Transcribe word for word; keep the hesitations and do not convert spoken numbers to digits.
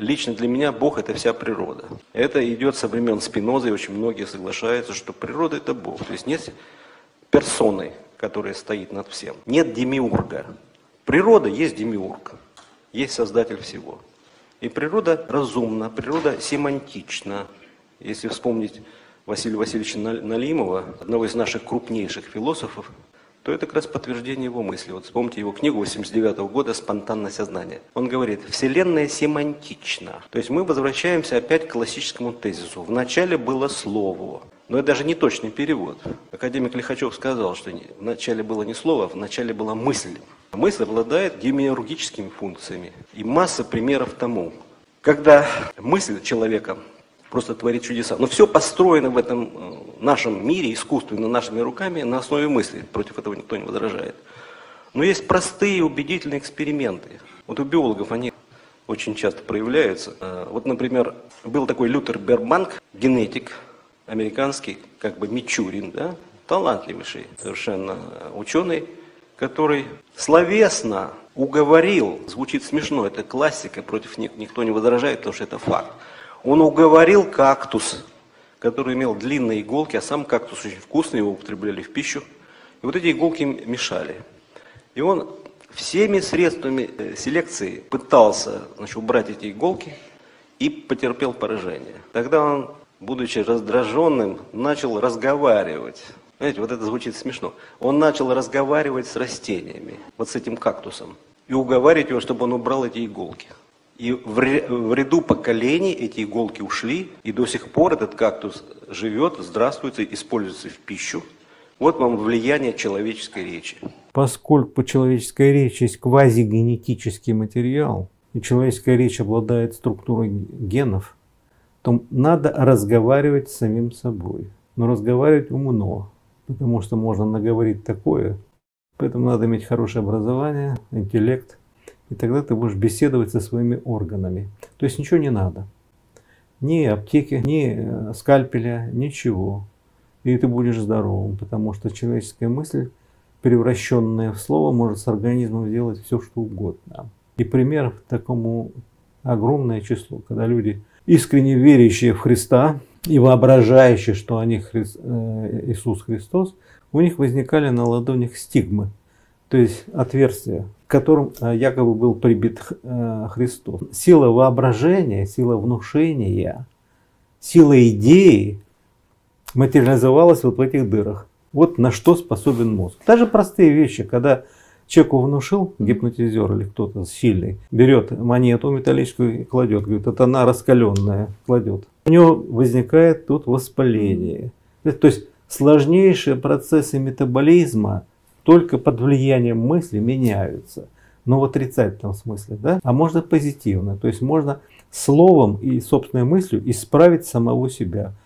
Лично для меня Бог – это вся природа. Это идет со времен Спинозы, и очень многие соглашаются, что природа – это Бог. То есть нет персоны, которая стоит над всем. Нет демиурга. Природа есть демиург, есть создатель всего. И природа разумна, природа семантична. Если вспомнить Василия Васильевича Налимова, одного из наших крупнейших философов, то это как раз подтверждение его мысли. Вот вспомните его книгу восемьдесят девятого года «Спонтанное сознание». Он говорит, Вселенная семантична. То есть мы возвращаемся опять к классическому тезису. Вначале было слово. Но это даже не точный перевод. Академик Лихачев сказал, что вначале было не слово, а вначале была мысль. Мысль обладает демиургическими функциями. И масса примеров тому. Когда мысль человека просто творит чудеса. Но все построено в этом нашем мире, искусственно, нашими руками, на основе мысли. Против этого никто не возражает. Но есть простые убедительные эксперименты. Вот у биологов они очень часто проявляются. Вот, например, был такой Лютер Бербанк, генетик американский, как бы Мичурин, да, талантливейший совершенно ученый, который словесно уговорил, звучит смешно, это классика, против них никто не возражает, потому что это факт. Он уговорил кактус, который имел длинные иголки, а сам кактус очень вкусный, его употребляли в пищу. И вот эти иголки мешали. И он всеми средствами селекции пытался, значит, убрать эти иголки и потерпел поражение. Тогда он, будучи раздраженным, начал разговаривать. Знаете, вот это звучит смешно. Он начал разговаривать с растениями, вот с этим кактусом, и уговаривать его, чтобы он убрал эти иголки. И в ряду поколений эти иголки ушли, и до сих пор этот кактус живет, здравствует, используется в пищу. Вот вам влияние человеческой речи. Поскольку человеческая речь есть квазигенетический материал, и человеческая речь обладает структурой генов, то надо разговаривать с самим собой. Но разговаривать умно, потому что можно наговорить такое. Поэтому надо иметь хорошее образование, интеллект. И тогда ты будешь беседовать со своими органами. То есть ничего не надо. Ни аптеки, ни скальпеля, ничего. И ты будешь здоровым, потому что человеческая мысль, превращенная в слово, может с организмом сделать все, что угодно. И примеров такому огромное число, когда люди, искренне верящие в Христа и воображающие, что они Хри... Иисус Христос, у них возникали на ладонях стигмы, то есть отверстия, к которым якобы был прибит Христос. Сила воображения, сила внушения, сила идеи материализовалась вот в этих дырах. Вот на что способен мозг. Даже простые вещи, когда человеку внушил гипнотизер или кто-то сильный, берет монету металлическую и кладет, говорит, это она раскаленная, кладет. У него возникает тут воспаление. То есть сложнейшие процессы метаболизма только под влиянием мысли меняются. Но в отрицательном смысле, да? А можно позитивно. То есть можно словом и собственной мыслью исправить самого себя.